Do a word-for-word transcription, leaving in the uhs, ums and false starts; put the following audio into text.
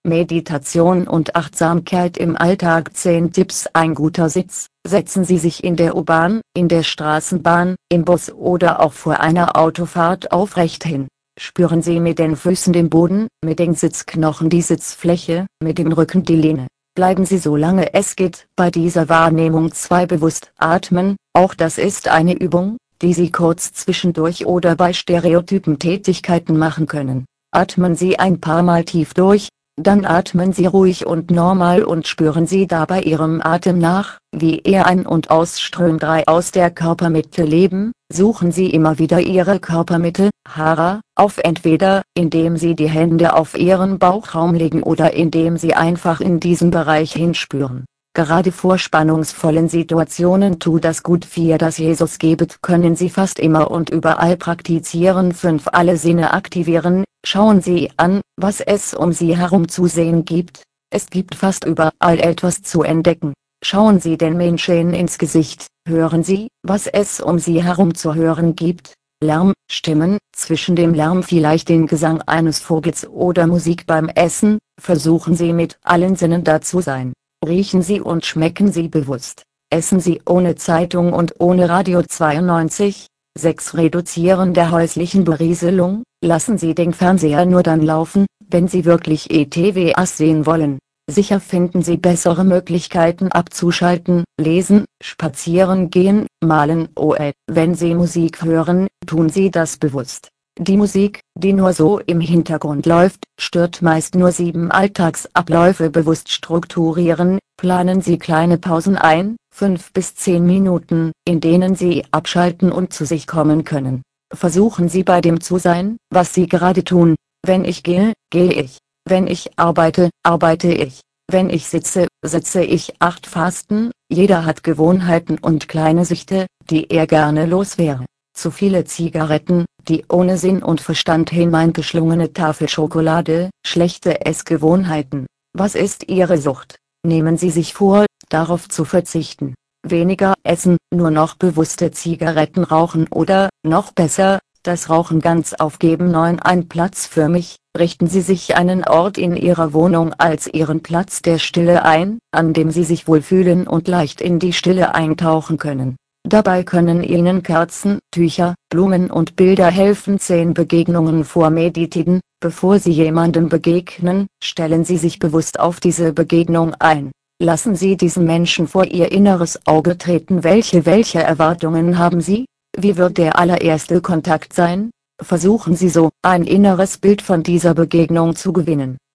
Meditation und Achtsamkeit im Alltag. zehn Tipps. Ein guter Sitz: Setzen Sie sich in der U-Bahn, in der Straßenbahn, im Bus oder auch vor einer Autofahrt aufrecht hin. Spüren Sie mit den Füßen den Boden, mit den Sitzknochen die Sitzfläche, mit dem Rücken die Lehne. Bleiben Sie so lange es geht bei dieser Wahrnehmung. zwei Bewusst atmen: Auch das ist eine Übung, die Sie kurz zwischendurch oder bei stereotypen Tätigkeiten machen können. Atmen Sie ein paar Mal tief durch, dann atmen Sie ruhig und normal und spüren Sie dabei Ihrem Atem nach, wie er ein- und ausströmt. drei Aus der Körpermitte leben: Suchen Sie immer wieder Ihre Körpermitte, Hara, auf, entweder indem Sie die Hände auf Ihren Bauchraum legen oder indem Sie einfach in diesen Bereich hinspüren. Gerade vor spannungsvollen Situationen tut das gut. vier Das Jesus gebet können Sie fast immer und überall praktizieren. fünf Alle Sinne aktivieren: Schauen Sie an, was es um Sie herum zu sehen gibt. Es gibt fast überall etwas zu entdecken. Schauen Sie den Menschen ins Gesicht, hören Sie, was es um Sie herum zu hören gibt. Lärm, Stimmen, zwischen dem Lärm vielleicht den Gesang eines Vogels oder Musik beim Essen. Versuchen Sie mit allen Sinnen da zu sein. Riechen Sie und schmecken Sie bewusst. Essen Sie ohne Zeitung und ohne Radio. zweiundneunzig sechs Reduzieren der häuslichen Berieselung: Lassen Sie den Fernseher nur dann laufen, wenn Sie wirklich E T Vs sehen wollen. Sicher finden Sie bessere Möglichkeiten abzuschalten. Lesen, spazieren gehen, malen oder wenn Sie Musik hören, tun Sie das bewusst. Die Musik, die nur so im Hintergrund läuft, stört meist nur sieben Alltagsabläufe. Bewusst strukturieren: Planen Sie kleine Pausen ein, fünf bis zehn Minuten, in denen Sie abschalten und zu sich kommen können. Versuchen Sie bei dem zu sein, was Sie gerade tun. Wenn ich gehe, gehe ich. Wenn ich arbeite, arbeite ich. Wenn ich sitze, sitze ich. acht Fasten: Jeder hat Gewohnheiten und kleine Süchte, die er gerne los wäre. Zu viele Zigaretten, die ohne Sinn und Verstand hineingeschlungene Tafel Schokolade, schlechte Essgewohnheiten. Was ist Ihre Sucht? Nehmen Sie sich vor, darauf zu verzichten. Weniger essen, nur noch bewusste Zigaretten rauchen oder, noch besser, das Rauchen ganz aufgeben. neun Ein Platz für mich: Richten Sie sich einen Ort in Ihrer Wohnung als Ihren Platz der Stille ein, an dem Sie sich wohlfühlen und leicht in die Stille eintauchen können. Dabei können Ihnen Kerzen, Tücher, Blumen und Bilder helfen. zehn Begegnungen vor Meditieren: Bevor Sie jemandem begegnen, stellen Sie sich bewusst auf diese Begegnung ein. Lassen Sie diesen Menschen vor Ihr inneres Auge treten. Welche welche Erwartungen haben Sie? Wie wird der allererste Kontakt sein? Versuchen Sie so, ein inneres Bild von dieser Begegnung zu gewinnen.